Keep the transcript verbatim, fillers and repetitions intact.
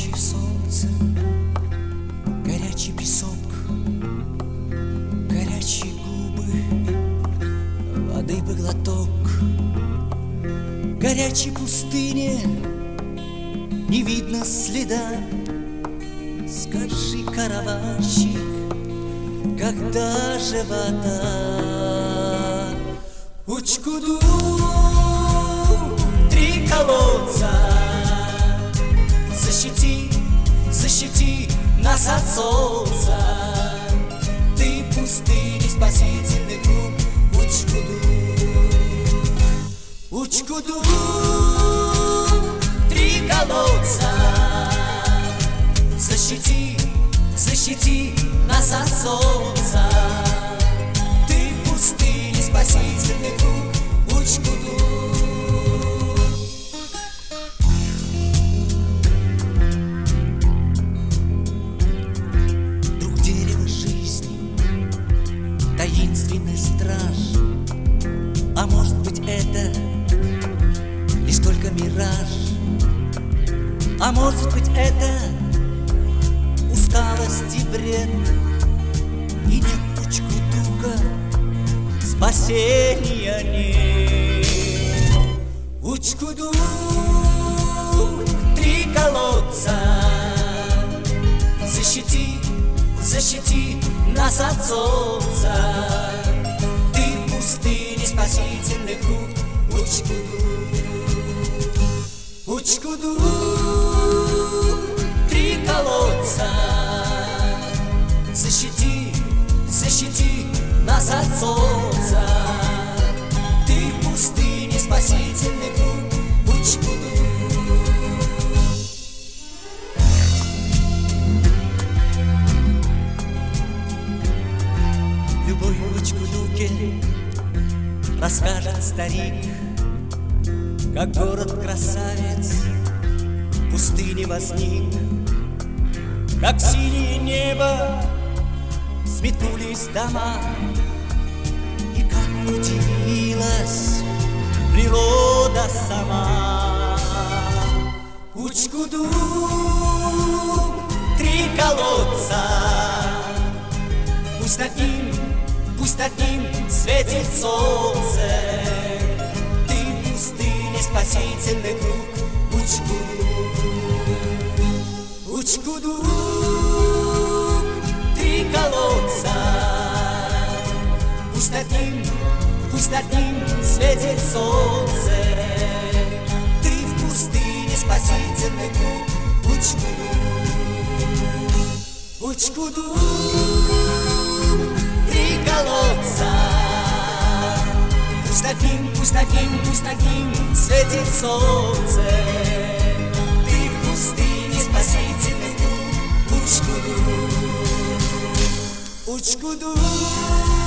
Горячее солнце, горячий песок, горячие губы, воды бы глоток. Горячей пустыне не видно следа. Скажи, караванщик, когда же вода? Учкуду, три колодца, защити, защити нас от солнца. Ты в пустыне спасительный круг. Учкуду, Учкуду, три колодца, защити, защити нас от солнца. Ты в пустыне спасительный круг. Учкуду. Друг дерева жизни, таинственный страж. А может быть, это лишь только мираж? А может быть, это усталость и бред? И нет Учкудука, спасения нет. Учкуду, три колодца, защити, защити нас от солнца. Ты в пустыне спасительный круг. Учкуду, Учкуду, три колодца, защити, защити нас от солнца. Ты в пустыне спасительный круг. Учкуду. Любовь в Учкудуке расскажет старик, как город-красавец в пустыне возник, как синее небо сметнулись дома, и как удивилась природа сама. Учкуду, три колодца, пусть над ним, пусть над ним светит солнце. Ты в пустыне спасительный круг. Учкуду, Учкуду, три колодца, пусть над ним, пусть над ним светит солнце. Ты в пустыне спасительный круг. Учкуду, Учкуду, три колодца, пусть над ним, пусть над ним, пусть над ним светит солнце. Ты в пустыне спасительный круг. Учкуду, Учкуду.